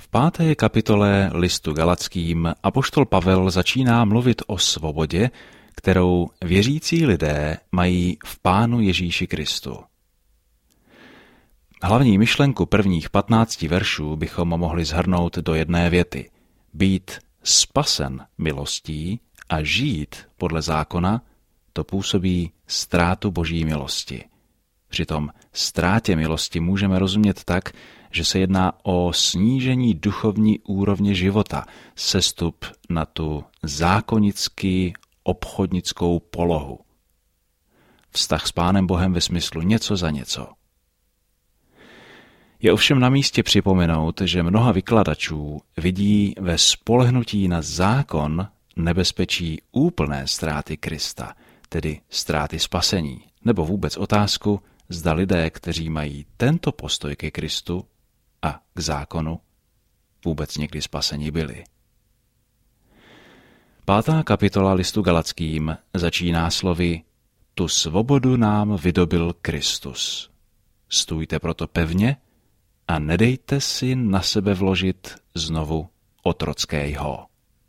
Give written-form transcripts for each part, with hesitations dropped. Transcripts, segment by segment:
5. kapitole listu Galackým apoštol Pavel začíná mluvit o svobodě, kterou věřící lidé mají v Pánu Ježíši Kristu. Hlavní myšlenku prvních 15 veršů bychom mohli shrnout do jedné věty. Být spasen milostí a žít podle zákona, to působí ztrátu Boží milosti. Přitom ztrátě milosti můžeme rozumět tak, že se jedná o snížení duchovní úrovně života, sestup na tu zákonicky obchodnickou polohu. Vztah s Pánem Bohem ve smyslu něco za něco. Je ovšem na místě připomenout, že mnoha vykladačů vidí ve spolehnutí na zákon nebezpečí úplné ztráty Krista, tedy ztráty spasení, nebo vůbec otázku, zda lidé, kteří mají tento postoj ke Kristu a k zákonu, vůbec někdy spaseni byli. 5. kapitola listu Galackým začíná slovy: Tu svobodu nám vydobyl Kristus. Stůjte proto pevně a nedejte si na sebe vložit znovu otrocké jho.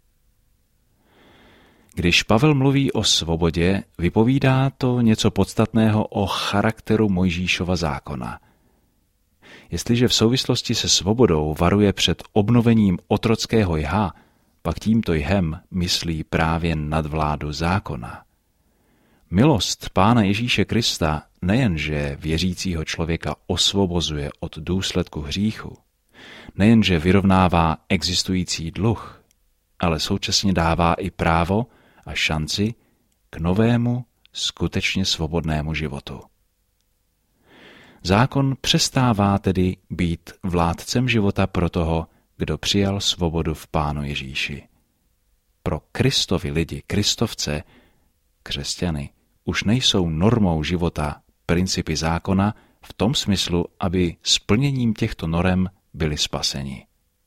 Když Pavel mluví o svobodě, vypovídá to něco podstatného o charakteru Mojžíšova zákona. Jestliže v souvislosti se svobodou varuje před obnovením otrockého jha, pak tímto jhem myslí právě nadvládu zákona. Milost Pána Ježíše Krista nejenže věřícího člověka osvobozuje od důsledku hříchu, nejenže vyrovnává existující dluh, ale současně dává i právo a šanci k novému, skutečně svobodnému životu. Zákon přestává tedy být vládcem života pro toho, kdo přijal svobodu v Pánu Ježíši. Pro Kristovi lidi, Kristovce, křesťany, už nejsou normou života principy zákona v tom smyslu, aby splněním těchto norem byli spaseni.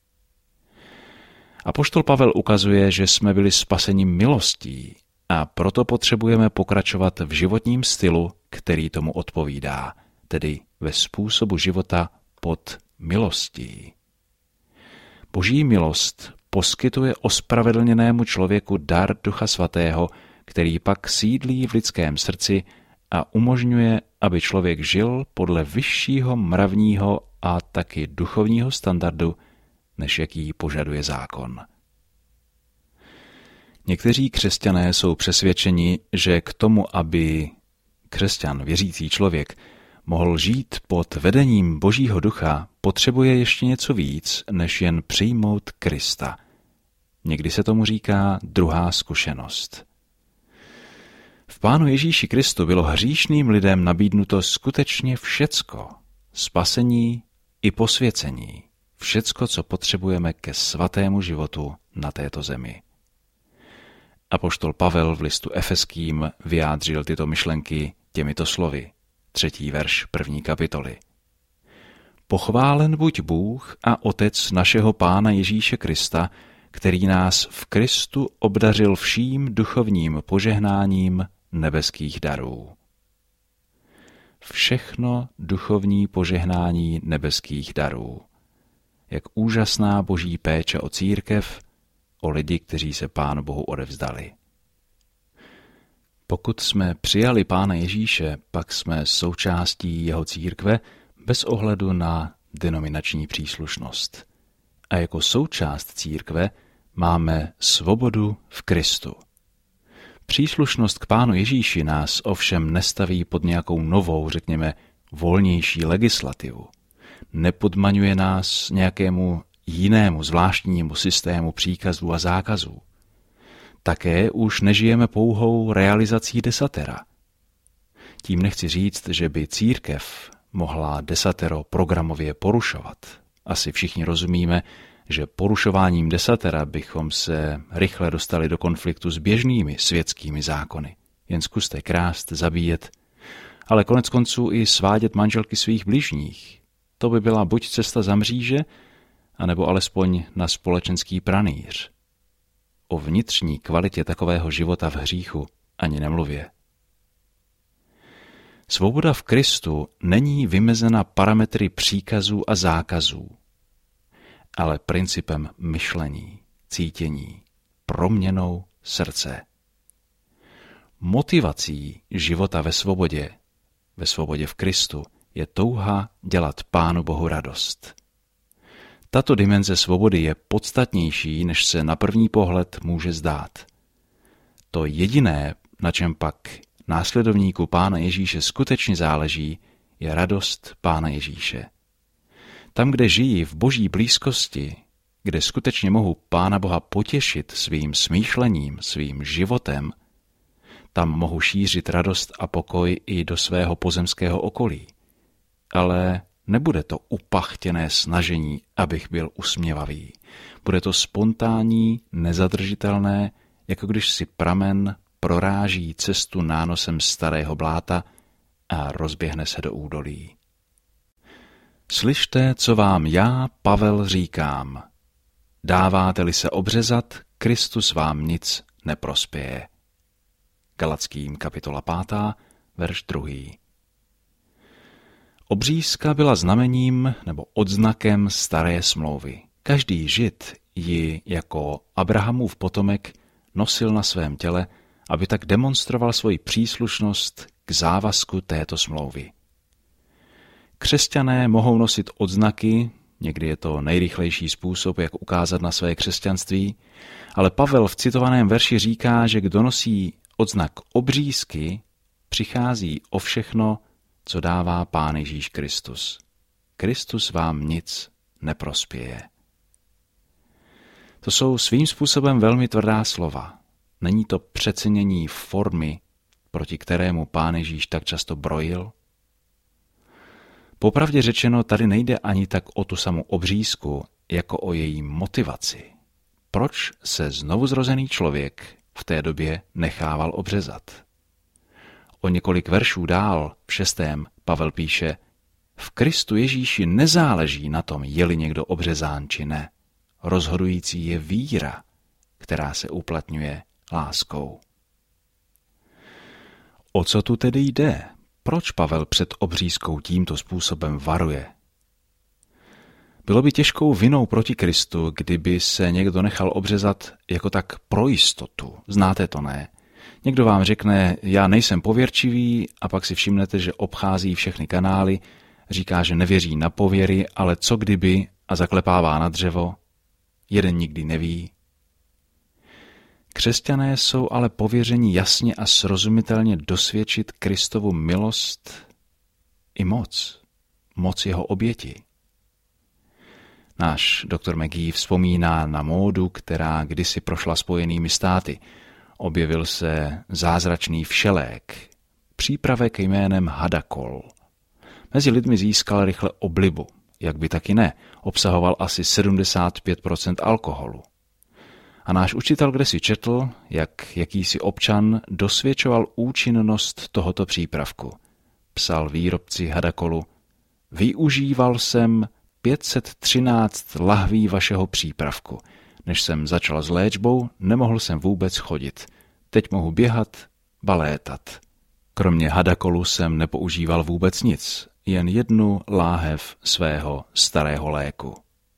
Apoštol Pavel ukazuje, že jsme byli spaseni milostí a proto potřebujeme pokračovat v životním stylu, který tomu odpovídá, tedy ve způsobu života pod milostí. Boží milost poskytuje ospravedlněnému člověku dar Ducha Svatého, který pak sídlí v lidském srdci a umožňuje, aby člověk žil podle vyššího mravního a taky duchovního standardu, než jaký požaduje zákon. Někteří křesťané jsou přesvědčeni, že k tomu, aby křesťan, věřící člověk, mohl žít pod vedením Božího ducha, potřebuje ještě něco víc, než jen přijmout Krista. Někdy se tomu říká druhá zkušenost. V Pánu Ježíši Kristu bylo hříšným lidem nabídnuto skutečně všecko, spasení i posvěcení, všecko, co potřebujeme ke svatému životu na této zemi. Apoštol Pavel v listu Efeským vyjádřil tyto myšlenky těmito slovy. 3. verš 1. kapitoly. Pochválen buď Bůh a Otec našeho Pána Ježíše Krista, který nás v Kristu obdařil vším duchovním požehnáním nebeských darů. Všechno duchovní požehnání nebeských darů. Jak úžasná Boží péče o církev, o lidi, kteří se Pánu Bohu odevzdali. Pokud jsme přijali Pána Ježíše, pak jsme součástí jeho církve bez ohledu na denominační příslušnost. A jako součást církve máme svobodu v Kristu. Příslušnost k Pánu Ježíši nás ovšem nestaví pod nějakou novou, řekněme, volnější legislativu. Nepodmaňuje nás nějakému jinému zvláštnímu systému příkazů a zákazů. Také už nežijeme pouhou realizací desatera. Tím nechci říct, že by církev mohla desatero programově porušovat. Asi všichni rozumíme, že porušováním desatera bychom se rychle dostali do konfliktu s běžnými světskými zákony. Jen zkuste krást, zabíjet, ale koneckonců i svádět manželky svých bližních. To by byla buď cesta za mříže, anebo alespoň na společenský pranýř. O vnitřní kvalitě takového života v hříchu ani nemluvě. Svoboda v Kristu není vymezena parametry příkazů a zákazů. ale principem myšlení, cítění, proměnou srdce. Motivací života ve svobodě v Kristu, je touha dělat Pánu Bohu radost. Tato dimenze svobody je podstatnější, než se na první pohled může zdát. To jediné, na čem pak následovníku Pána Ježíše skutečně záleží, je radost Pána Ježíše. Tam, kde žijí v Boží blízkosti, kde skutečně mohu Pána Boha potěšit svým smýšlením, svým životem, tam mohu šířit radost a pokoj i do svého pozemského okolí. Ale nebude to upachtěné snažení, abych byl usměvavý. Bude to spontánní, nezadržitelné, jako když si pramen proráží cestu nánosem starého bláta a rozběhne se do údolí. Slyšte, co vám já, Pavel, říkám. Dáváte-li se obřezat, Kristus vám nic neprospěje. Galatským kapitola 5, verš 2. Obřízka byla znamením nebo odznakem staré smlouvy. Každý Žid ji jako Abrahamův potomek nosil na svém těle, aby tak demonstroval svoji příslušnost k závazku této smlouvy. Křesťané mohou nosit odznaky, někdy je to nejrychlejší způsob, jak ukázat na své křesťanství, ale Pavel v citovaném verši říká, že kdo nosí odznak obřízky, přichází o všechno, co dává Pán Ježíš Kristus. Kristus vám nic neprospěje. To jsou svým způsobem velmi tvrdá slova. Není to přecenění formy, proti kterému Pán Ježíš tak často brojil? Popravdě řečeno, tady nejde ani tak o tu samou obřízku, jako o její motivaci. Proč se znovuzrozený člověk v té době nechával obřezat? O několik veršů dál, v 6. Pavel píše: v Kristu Ježíši nezáleží na tom, je-li někdo obřezán či ne. Rozhodující je víra, která se uplatňuje láskou. O co tu tedy jde? Proč Pavel před obřízkou tímto způsobem varuje? Bylo by těžkou vinou proti Kristu, kdyby se někdo nechal obřezat jako tak pro jistotu. Znáte to, ne? Někdo vám řekne, já nejsem pověrčivý, a pak si všimnete, že obchází všechny kanály, říká, že nevěří na pověry, ale co kdyby, a zaklepává na dřevo. Jeden nikdy neví. Křesťané jsou ale pověřeni jasně a srozumitelně dosvědčit Kristovu milost i moc jeho oběti. Náš doktor McGee vzpomíná na módu, která kdysi prošla Spojenými státy. Objevil se zázračný všelék, přípravek jménem Hadakol. Mezi lidmi získal rychle oblibu, jak by taky ne, obsahoval asi 75% alkoholu. A náš učitel kdesi četl, jak jakýsi občan dosvědčoval účinnost tohoto přípravku. Psal výrobci Hadakolu: využíval jsem 513 lahví vašeho přípravku. Než jsem začal s léčbou, nemohl jsem vůbec chodit. Teď mohu běhat, balétat. Kromě Hadakolu jsem nepoužíval vůbec nic, jen 1 láhev svého starého léku.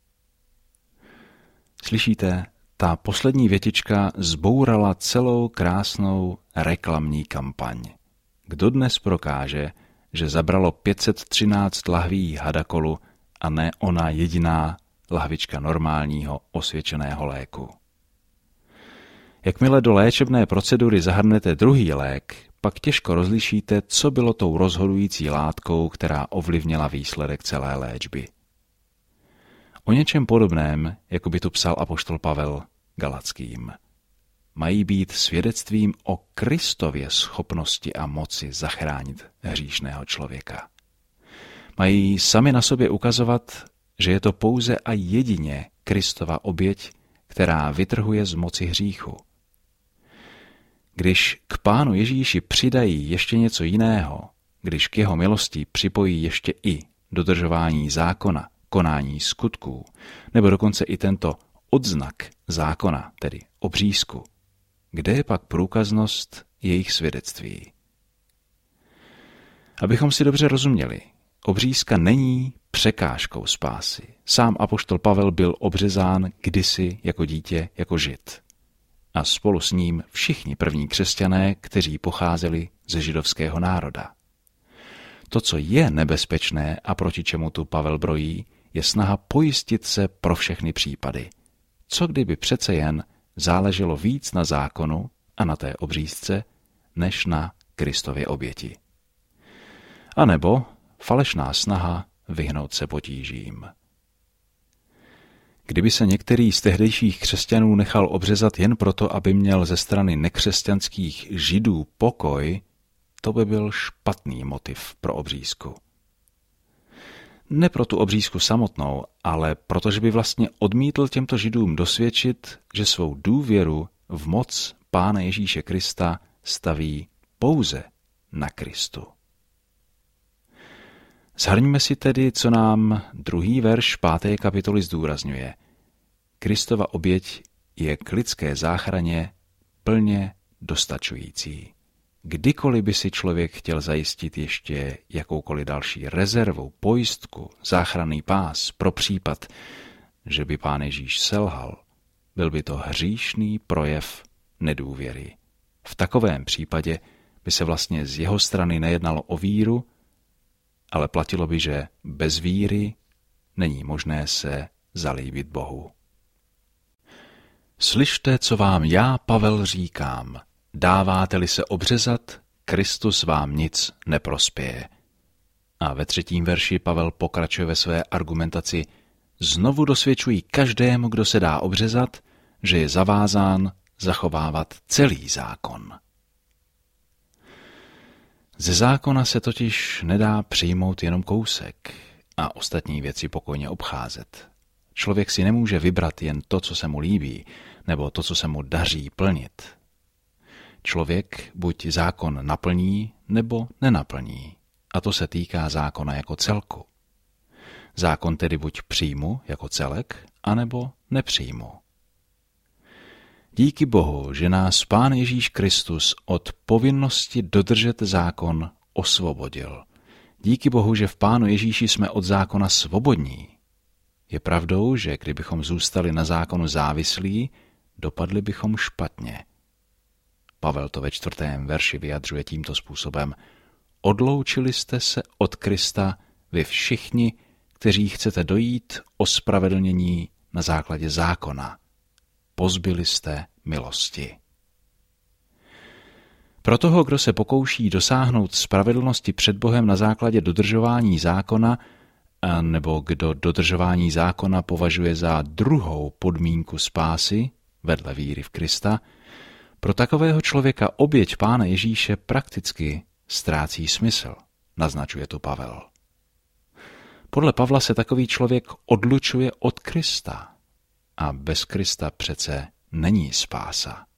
Slyšíte? Ta poslední větička zbourala celou krásnou reklamní kampaň. Kdo dnes prokáže, že zabralo 513 lahví Hadakolu a ne ona jediná lahvička normálního osvědčeného léku? Jakmile do léčebné procedury zahrnete druhý lék, pak těžko rozlišíte, co bylo tou rozhodující látkou, která ovlivnila výsledek celé léčby. O něčem podobném, jako by tu psal apoštol Pavel Galatským, mají být svědectvím o Kristově schopnosti a moci zachránit hříšného člověka. Mají sami na sobě ukazovat, že je to pouze a jedině Kristova oběť, která vytrhuje z moci hříchu. Když k Pánu Ježíši přidají ještě něco jiného, když k jeho milosti připojí ještě i dodržování zákona, konání skutků, nebo dokonce i tento odznak zákona, tedy obřízku, kde je pak průkaznost jejich svědectví? Abychom si dobře rozuměli, obřízka není překážkou spásy. Sám apoštol Pavel byl obřezán kdysi jako dítě, jako Žid. A spolu s ním všichni první křesťané, kteří pocházeli ze židovského národa. To, co je nebezpečné a proti čemu tu Pavel brojí, je snaha pojistit se pro všechny případy. Co kdyby přece jen záleželo víc na zákonu a na té obřízce, než na Kristově oběti. A nebo falešná snaha vyhnout se potížím. Kdyby se některý z tehdejších křesťanů nechal obřezat jen proto, aby měl ze strany nekřesťanských Židů pokoj, to by byl špatný motiv pro obřízku. Ne pro tu obřízku samotnou, ale protože by vlastně odmítl těmto Židům dosvědčit, že svou důvěru v moc Pána Ježíše Krista staví pouze na Kristu. Shrňme si tedy, co nám 2. verš 5. kapitoly zdůrazňuje. Kristova oběť je k lidské záchraně plně dostačující. Kdykoliv by si člověk chtěl zajistit ještě jakoukoliv další rezervu, pojistku, záchranný pás pro případ, že by Pán Ježíš selhal, byl by to hříšný projev nedůvěry. V takovém případě by se vlastně z jeho strany nejednalo o víru, ale platilo by, že bez víry není možné se zalíbit Bohu. Slyšte, co vám já, Pavel, říkám. Dáváte-li se obřezat, Kristus vám nic neprospěje. A ve 3. verši Pavel pokračuje ve své argumentaci. Znovu dosvědčují každému, kdo se dá obřezat, že je zavázán zachovávat celý zákon. Ze zákona se totiž nedá přijmout jenom kousek a ostatní věci pokojně obcházet. Člověk si nemůže vybrat jen to, co se mu líbí, nebo to, co se mu daří plnit. Člověk buď zákon naplní, nebo nenaplní. A to se týká zákona jako celku. Zákon tedy buď přijmu jako celek, anebo nepřijmu. Díky Bohu, že nás Pán Ježíš Kristus od povinnosti dodržet zákon osvobodil. Díky Bohu, že v Pánu Ježíši jsme od zákona svobodní. Je pravdou, že kdybychom zůstali na zákonu závislí, dopadli bychom špatně. Pavel to ve 4. verši vyjadřuje tímto způsobem. Odloučili jste se od Krista vy všichni, kteří chcete dojít ospravedlnění na základě zákona. Pozbyli jste milosti. Pro toho, kdo se pokouší dosáhnout spravedlnosti před Bohem na základě dodržování zákona, nebo kdo dodržování zákona považuje za druhou podmínku spásy, vedle víry v Krista, pro takového člověka oběť Pána Ježíše prakticky ztrácí smysl, naznačuje tu Pavel. Podle Pavla se takový člověk odlučuje od Krista a bez Krista přece není spása.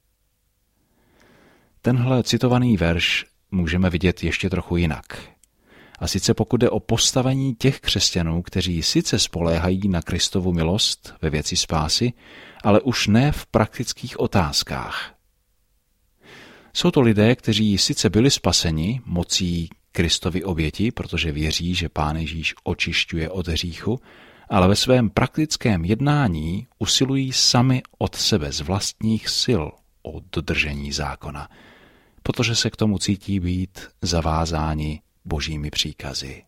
Tenhle citovaný verš můžeme vidět ještě trochu jinak. A sice pokud jde o postavení těch křesťanů, kteří sice spoléhají na Kristovu milost ve věci spásy, ale už ne v praktických otázkách. Jsou to lidé, kteří sice byli spaseni mocí Kristovy oběti, protože věří, že Pán Ježíš očišťuje od hříchu, ale ve svém praktickém jednání usilují sami od sebe z vlastních sil o dodržení zákona, protože se k tomu cítí být zavázáni Božími příkazy.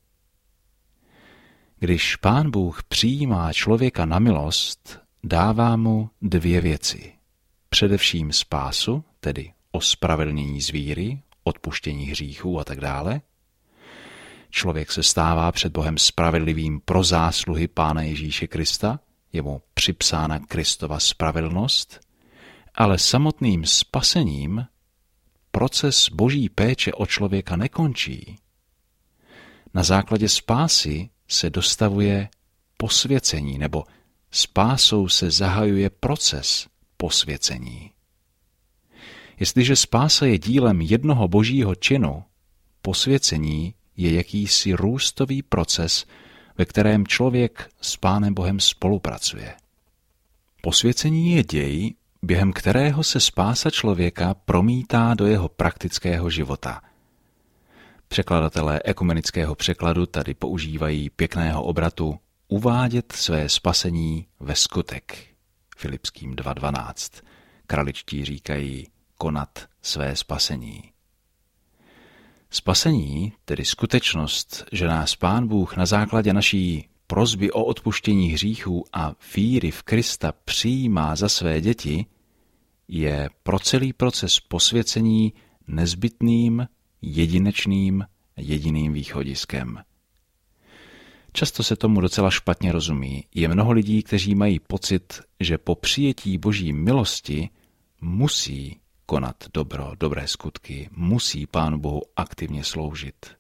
Když Pán Bůh přijímá člověka na milost, dává mu 2 věci. Především spásu, tedy ospravedlnění z víry, odpuštění hříchů a tak dále. Člověk se stává před Bohem spravedlivým pro zásluhy Pána Ježíše Krista, je mu připsána Kristova spravedlnost, ale samotným spasením proces Boží péče o člověka nekončí. Na základě spásy se dostavuje posvěcení, nebo spásou se zahajuje proces posvěcení. Jestliže spása je dílem jednoho Božího činu, posvěcení je jakýsi růstový proces, ve kterém člověk s Pánem Bohem spolupracuje. Posvěcení je děj, během kterého se spása člověka promítá do jeho praktického života. Překladatelé ekumenického překladu tady používají pěkného obratu uvádět své spasení ve skutek. Filipským 2.12. Kraličtí říkají konat své spasení. Spasení, tedy skutečnost, že nás Pán Bůh na základě naší prosby o odpuštění hříchů a víry v Krista přijímá za své děti, je pro celý proces posvěcení nezbytným, jedinečným, jediným východiskem. Často se tomu docela špatně rozumí. Je mnoho lidí, kteří mají pocit, že po přijetí Boží milosti musí konat dobro, dobré skutky, musí Pánu Bohu aktivně sloužit.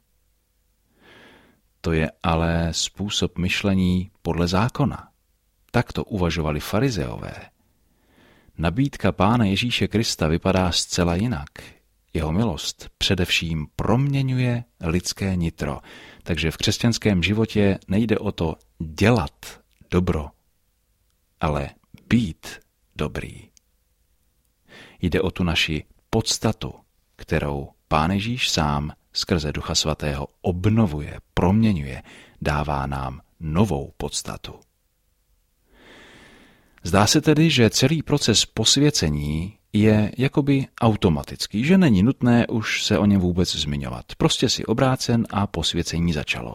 To je ale způsob myšlení podle zákona. Tak to uvažovali farizeové. Nabídka Pána Ježíše Krista vypadá zcela jinak. Jeho milost především proměňuje lidské nitro, takže v křesťanském životě nejde o to dělat dobro, ale být dobrý. Jde o tu naši podstatu, kterou Pán Ježíš sám skrze Ducha Svatého obnovuje, proměňuje, dává nám novou podstatu. Zdá se tedy, že celý proces posvěcení je jakoby automatický, že není nutné už se o něm vůbec zmiňovat. Prostě si obrácen a posvěcení začalo.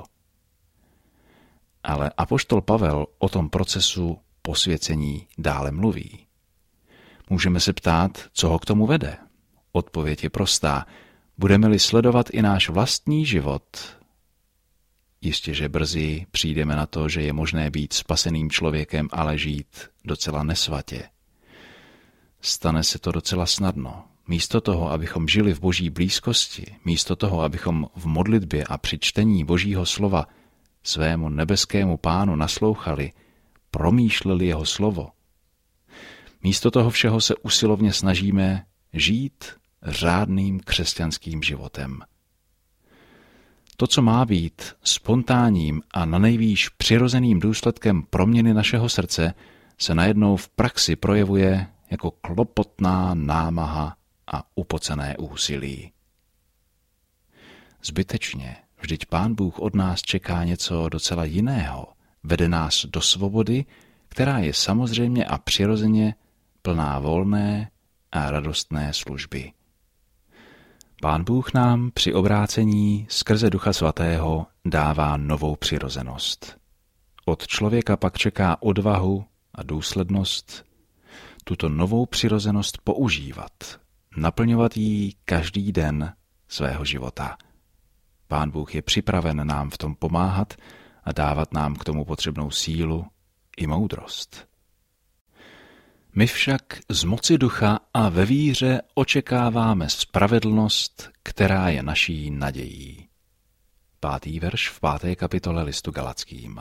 Ale apoštol Pavel o tom procesu posvěcení dále mluví. Můžeme se ptát, co ho k tomu vede. Odpověď je prostá. Budeme-li sledovat i náš vlastní život, jistě, že brzy přijdeme na to, že je možné být spaseným člověkem, ale žít docela nesvatě. Stane se to docela snadno. Místo toho, abychom žili v Boží blízkosti, místo toho, abychom v modlitbě a při čtení Božího slova svému nebeskému Pánu naslouchali, promýšleli jeho slovo. Místo toho všeho se usilovně snažíme žít řádným křesťanským životem. To, co má být spontánním a nanejvýš přirozeným důsledkem proměny našeho srdce, se najednou v praxi projevuje jako klopotná námaha a upocené úsilí. Zbytečně, vždyť Pán Bůh od nás čeká něco docela jiného. Vede nás do svobody, která je samozřejmě a přirozeně plná volné a radostné služby. Pán Bůh nám při obrácení skrze Ducha Svatého dává novou přirozenost. Od člověka pak čeká odvahu a důslednost tuto novou přirozenost používat, naplňovat ji každý den svého života. Pán Bůh je připraven nám v tom pomáhat a dávat nám k tomu potřebnou sílu i moudrost. My však z moci ducha a ve víře očekáváme spravedlnost, která je naší nadějí. 5. verš v 5. kapitole listu Galackým.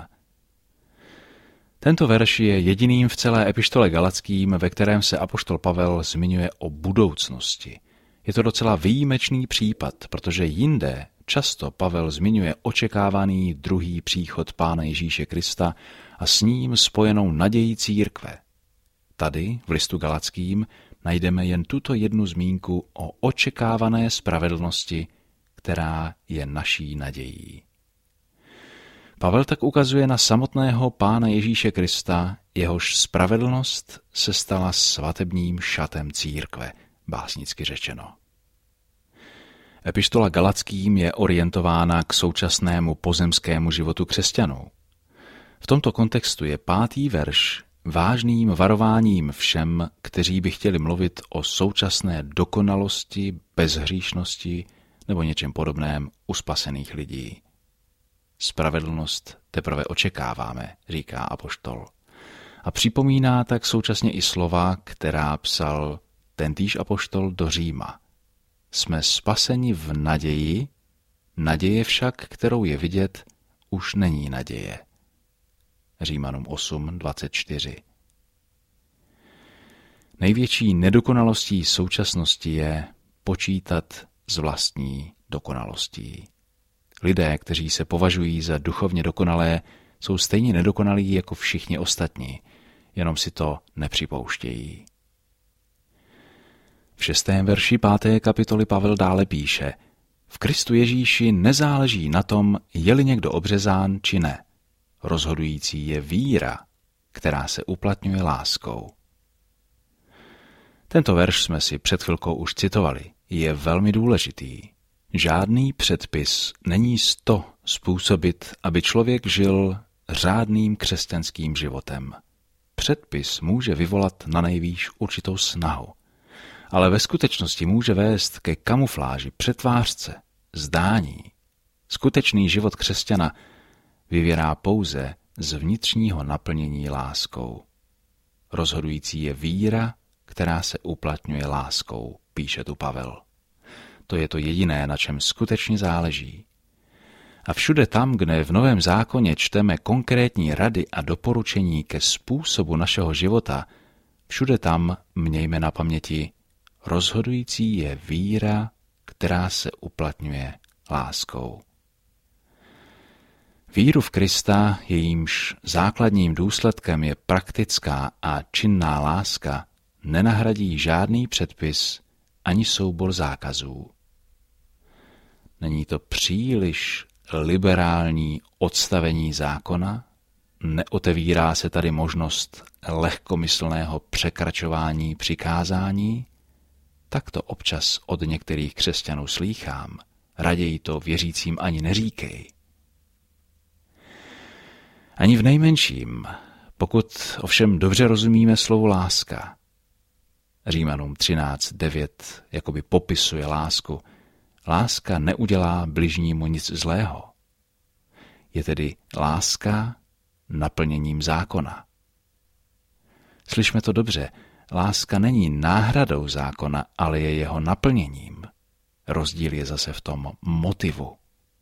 Tento verš je jediným v celé epištole Galackým, ve kterém se apoštol Pavel zmiňuje o budoucnosti. Je to docela výjimečný případ, protože jinde často Pavel zmiňuje očekávaný druhý příchod Pána Ježíše Krista a s ním spojenou naději církve. Tady, v listu Galackým, najdeme jen tuto jednu zmínku o očekávané spravedlnosti, která je naší nadějí. Pavel tak ukazuje na samotného Pána Ježíše Krista, jehož spravedlnost se stala svatebním šatem církve, básnicky řečeno. Epištola Galackým je orientována k současnému pozemskému životu křesťanů. V tomto kontextu je 5. verš vážným varováním všem, kteří by chtěli mluvit o současné dokonalosti, bezhříšnosti nebo něčem podobném u spasených lidí. Spravedlnost teprve očekáváme, říká apoštol. A připomíná tak současně i slova, která psal tentýž apoštol do Říma. Jsme spaseni v naději, naděje však, kterou je vidět, už není naděje. Římanům 8:24. Největší nedokonalostí současnosti je počítat s vlastní dokonalostí. Lidé, kteří se považují za duchovně dokonalé, jsou stejně nedokonalí jako všichni ostatní, jenom si to nepřipouštějí. V 6. verši 5. kapitoly Pavel dále píše: V Kristu Ježíši nezáleží na tom, je-li někdo obřezán či ne. Rozhodující je víra, která se uplatňuje láskou. Tento verš jsme si před chvilkou už citovali. Je velmi důležitý. Žádný předpis není s to způsobit, aby člověk žil řádným křesťanským životem. Předpis může vyvolat nanejvýš určitou snahu, ale ve skutečnosti může vést ke kamufláži, přetvářce, zdání. Skutečný život křesťana vyvěrá pouze z vnitřního naplnění láskou. Rozhodující je víra, která se uplatňuje láskou, píše tu Pavel. To je to jediné, na čem skutečně záleží. A všude tam, kde v Novém zákoně čteme konkrétní rady a doporučení ke způsobu našeho života, všude tam mějme na paměti, rozhodující je víra, která se uplatňuje láskou. Víru v Krista, jejímž základním důsledkem je praktická a činná láska, nenahradí žádný předpis ani soubor zákazů. Není to příliš liberální odstavení zákona? Neotevírá se tady možnost lehkomyslného překračování přikázání? Tak to občas od některých křesťanů slýchám. Raději to věřícím ani neříkej. Ani v nejmenším, pokud ovšem dobře rozumíme slovu láska. Římanům 13:9 jakoby popisuje lásku. Láska neudělá bližnímu nic zlého. Je tedy láska naplněním zákona. Slyšme to dobře, láska není náhradou zákona, ale je jeho naplněním. Rozdíl je zase v tom motivu.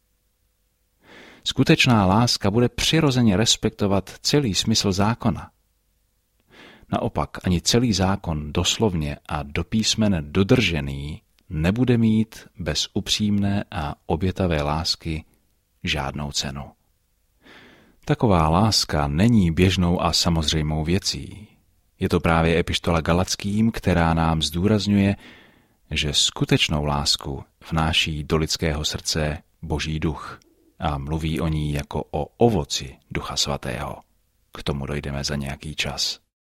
Skutečná láska bude přirozeně respektovat celý smysl zákona. Naopak ani celý zákon doslovně a do písmene dodržený nebude mít bez upřímné a obětavé lásky žádnou cenu. Taková láska není běžnou a samozřejmou věcí. Je to právě epištola Galatským, která nám zdůrazňuje, že skutečnou lásku vnáší do lidského srdce Boží duch a mluví o ní jako o ovoci Ducha Svatého. K tomu dojdeme za nějaký čas.